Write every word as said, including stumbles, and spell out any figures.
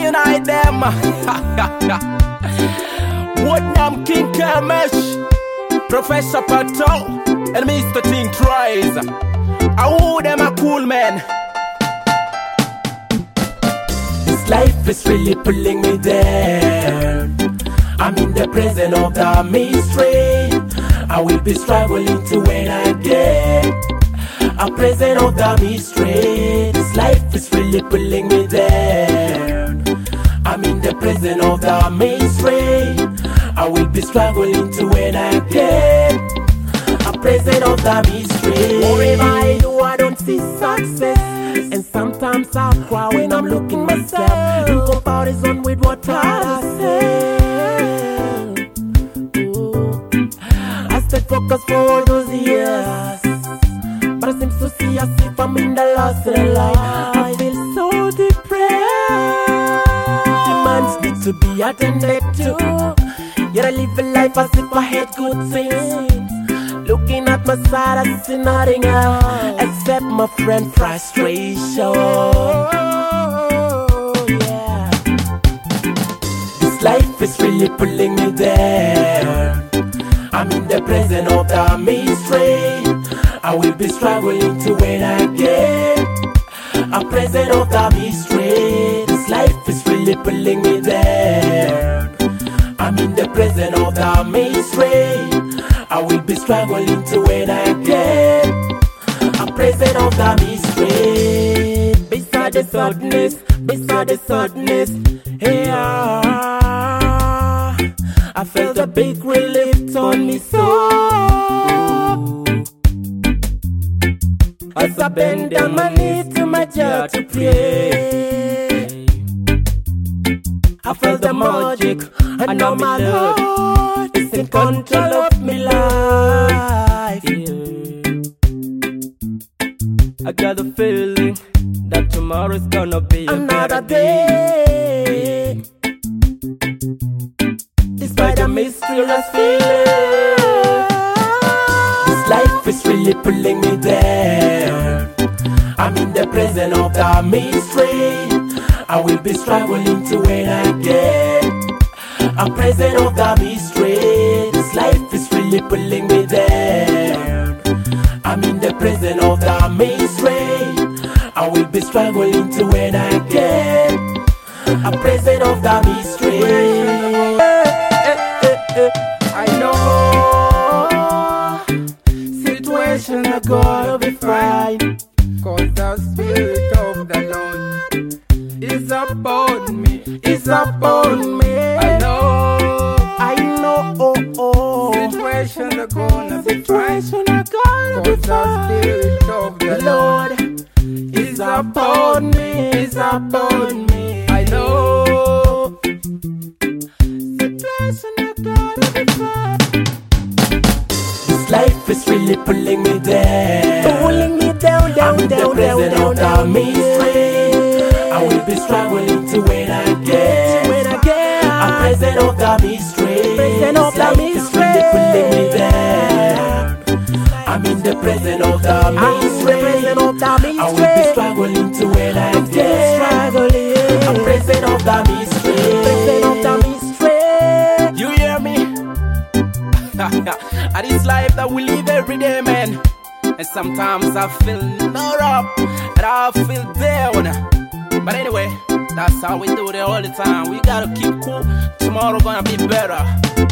unite them. Woodnam King Kermesh, Professor Pato, and Mister Ting Tries. I who them a cool man. This life is really pulling me down. I'm in the presence of the mystery. I will be struggling to win again. A present of the mystery. This life is really pulling me down. I'm in the presence of the mystery. I will be struggling to win again. A present of the mystery. Whatever I do, I don't see success. And sometimes I cry when I'm looking myself in comparison with what I say. I stayed focused for all those years, but I seem to see as if I'm in the lost life. I feel so depressed. Demands need to be attended to. Yet I live a life as if I had good things. Looking at my side, I see nothing else except my friend frustration. Yeah. This life is really pulling me down. I'm in the presence of the mystery. I will be struggling to win again. A present of the mystery. This life is really pulling me down. I'm in the presence of the mystery. I will be struggling to win again. A present of the mystery. Beside the sadness, beside the sadness, yeah, I felt a big relief on me soul. As I bend down my knees to my jar to pray, I felt the magic. I know my Lord is in control of my life. I got a feeling that tomorrow's gonna be another day. Despite the mysterious feeling, this life is really pulling me down. I'm in the presence of the mystery. I will be struggling to win again. A present of the mystery. This life is really pulling me down. I'm in the presence of the mystery. I will be struggling to win again. A present of the mystery. I know situations are gonna be fine, cause the spirit of the Lord is upon me, is upon me. I know, I know, oh, oh. Situations are gonna be fine, cause the spirit of the Lord is upon me, is upon me. I know. This life is really pulling me down, pulling me down, down, I'm in down, the presence down, of down, the mystery. I will be struggling to win again, to win again. A present of the mystery. Present of the mystery. Is really pulling me down. I'm in the presence of the mystery. Present of the mystery. I will be struggling to win again. Struggling. A present of the mystery. Present of the mystery. You hear me? At this life that we live every day, man. And sometimes I feel not up, and I feel down. But anyway, that's how we do it all the time. We gotta keep cool. Tomorrow gonna be better.